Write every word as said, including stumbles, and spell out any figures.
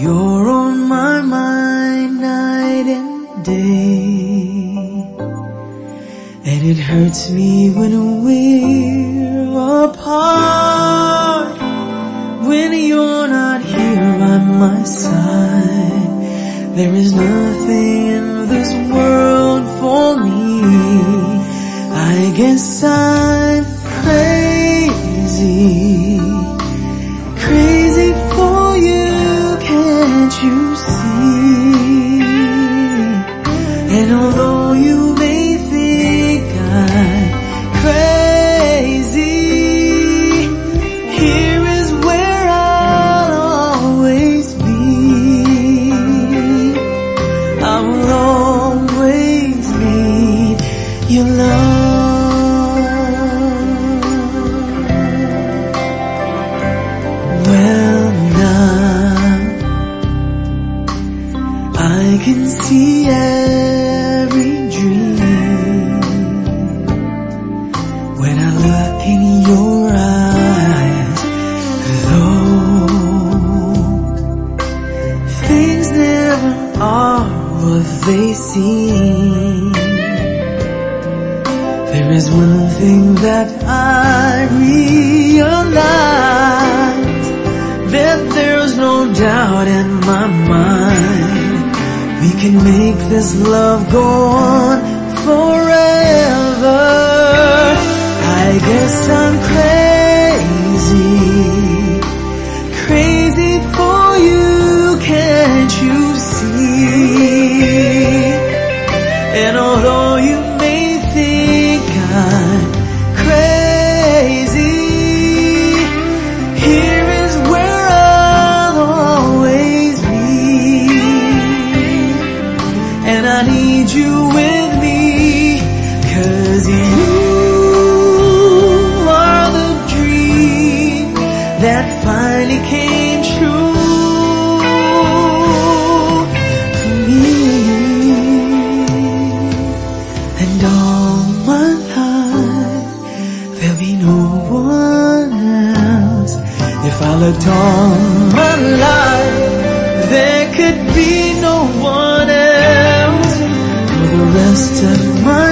You're on my mind night and day, and it hurts me when we're apart. When you're not here by my side, there is nothing in this world for me. I guess I'm crazy, crazy for you, can't you see? And although you may think I'm crazy, here is where I'll always be. I will always need your love. Well, now I can see every dream when I look in your eyes. Though things never are what they seem, there is one thing that I realize, that there's no doubt in my mind we can make this love go on forever. I guess I'm crazy, crazy for you, can't you see? And although you may think I'm crazy, here is where I'll always be. And I need you with me, 'cause you are the dream that finally came true to me. And all my life there'll be no one else. If I looked all my life, there could be no one else. For the rest of my